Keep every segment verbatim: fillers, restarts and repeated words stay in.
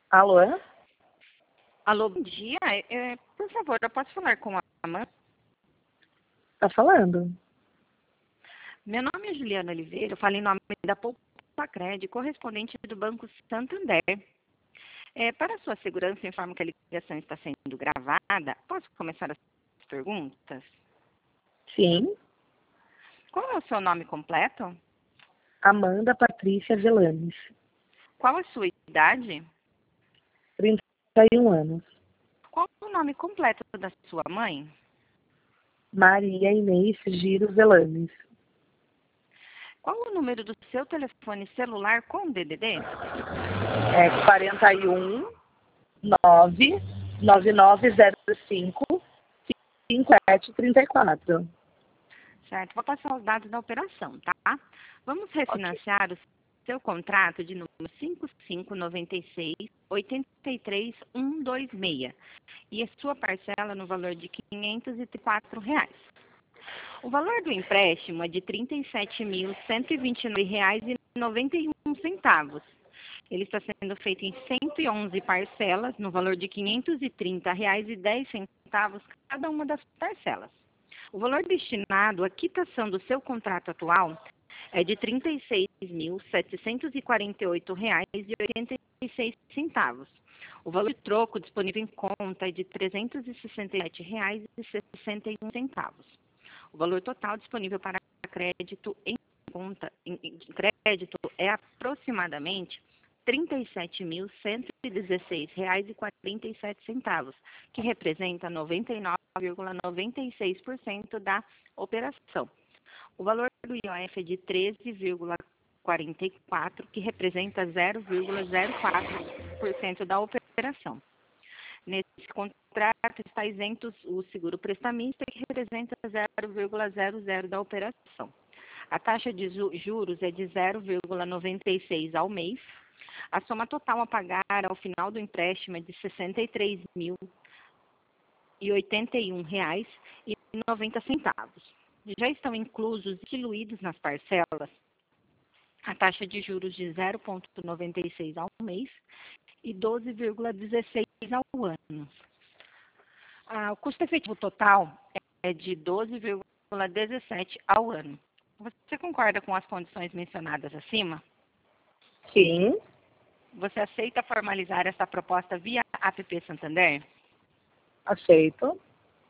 Alô? Alô, bom dia. É, por favor, eu posso falar com a Amanda? Tá falando? Meu nome é Juliana Oliveira, eu falo em nome da Poupa Crédito, correspondente do Banco Santander. É, para sua segurança, eu informo que a ligação está sendo gravada. Posso começar as perguntas? Sim. Qual é o seu nome completo? Amanda Patrícia Velanes. Qual a sua idade? trinta e um anos. Qual o nome completo da sua mãe? Maria Inês Giro Velanes. Qual o número do seu telefone celular com D D D? É quarenta e um, nove, nove nove zero cinco, cinco sete três quatro. Certo, vou passar os dados da operação, tá? Vamos Ok. refinanciar o seu contrato de número cinco cinco nove seis, oito três um dois seis e a sua parcela no valor de quinhentos e quatro reais. O valor do empréstimo é de trinta e sete mil cento e vinte e nove reais e noventa e um centavos. Ele está sendo feito em cento e onze parcelas no valor de quinhentos e trinta reais e dez centavos cada uma das parcelas. O valor destinado à quitação do seu contrato atual é de trinta e seis mil setecentos e quarenta e oito reais e oitenta e seis centavos. O valor de troco disponível em conta é de trezentos e sessenta e sete reais e sessenta e um centavos. O valor total disponível para crédito em conta em crédito é aproximadamente trinta e sete mil cento e dezesseis reais e quarenta e sete centavos, que representa noventa e nove vírgula noventa e seis por cento da operação. O valor do I O F é de treze vírgula quarenta e quatro, que representa zero vírgula zero quatro por cento da operação. Nesse contrato está isento o seguro prestamista, que representa zero vírgula zero zero da operação. A taxa de juros é de zero vírgula noventa e seis ao mês. A soma total a pagar ao final do empréstimo é de sessenta e três mil e oitenta e um reais e noventa centavos. Já estão inclusos e diluídos nas parcelas a taxa de juros de zero vírgula noventa e seis ao mês e doze vírgula dezesseis ao ano. Ah, o custo efetivo total é de doze vírgula dezessete ao ano. Você concorda com as condições mencionadas acima? Sim. Você aceita formalizar essa proposta via App Santander? Aceito.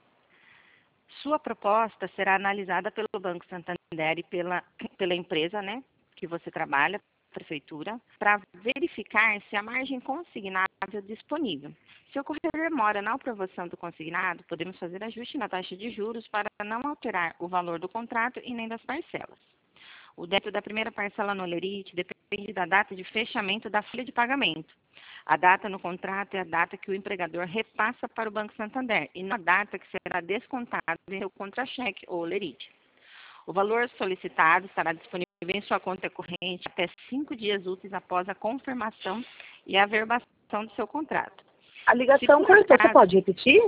Sua proposta será analisada pelo Banco Santander e pela, pela empresa, né, que você trabalha, prefeitura, para verificar se a margem consignável é disponível. Se ocorrer demora na aprovação do consignado, podemos fazer ajuste na taxa de juros para não alterar o valor do contrato e nem das parcelas. O débito da primeira parcela no Olerite depende da data de fechamento da folha de pagamento. A data no contrato é a data que o empregador repassa para o Banco Santander e não a data que será descontada em seu contra-cheque ou Olerite. O valor solicitado estará disponível em sua conta corrente até cinco dias úteis após a confirmação e a averbação do seu contrato. A Se ligação por cortou. Você acaso, pode repetir?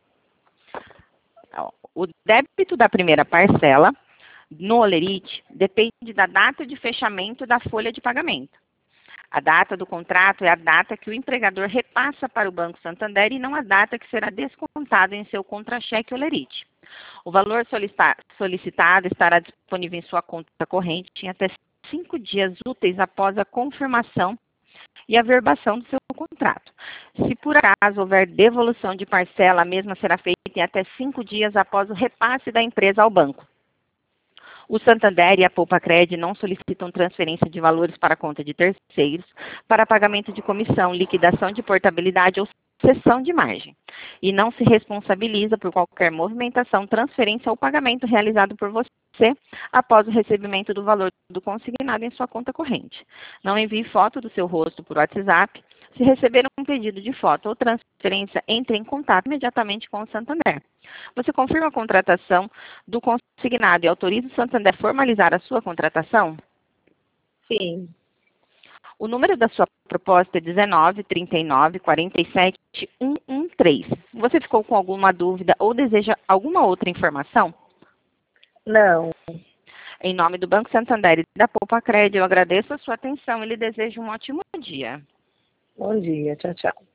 o débito da primeira parcela no Olerite depende da data de fechamento da folha de pagamento. A data do contrato é a data que o empregador repassa para o Banco Santander e não a data que será descontada em seu contra-cheque Olerite. O valor solicitado estará disponível em sua conta corrente em até cinco dias úteis após a confirmação e averbação do seu contrato. Se por acaso houver devolução de parcela, a mesma será feita em até cinco dias após o repasse da empresa ao banco. O Santander e a Poupa Crédito não solicitam transferência de valores para a conta de terceiros para pagamento de comissão, liquidação de portabilidade ou cessão de margem. E não se responsabiliza por qualquer movimentação, transferência ou pagamento realizado por você após o recebimento do valor do consignado em sua conta corrente. Não envie foto do seu rosto por WhatsApp. Se receber um pedido de foto ou transferência, entre em contato imediatamente com o Santander. Você confirma a contratação do consignado e autoriza o Santander a formalizar a sua contratação? Sim. O número da sua proposta é dezenove, trinta e nove, quarenta e sete, cento e treze. Você ficou com alguma dúvida ou deseja alguma outra informação? Não. Em nome do Banco Santander e da Poupa Crédito, eu agradeço a sua atenção e lhe desejo um ótimo dia. Bom dia. Tchau, tchau.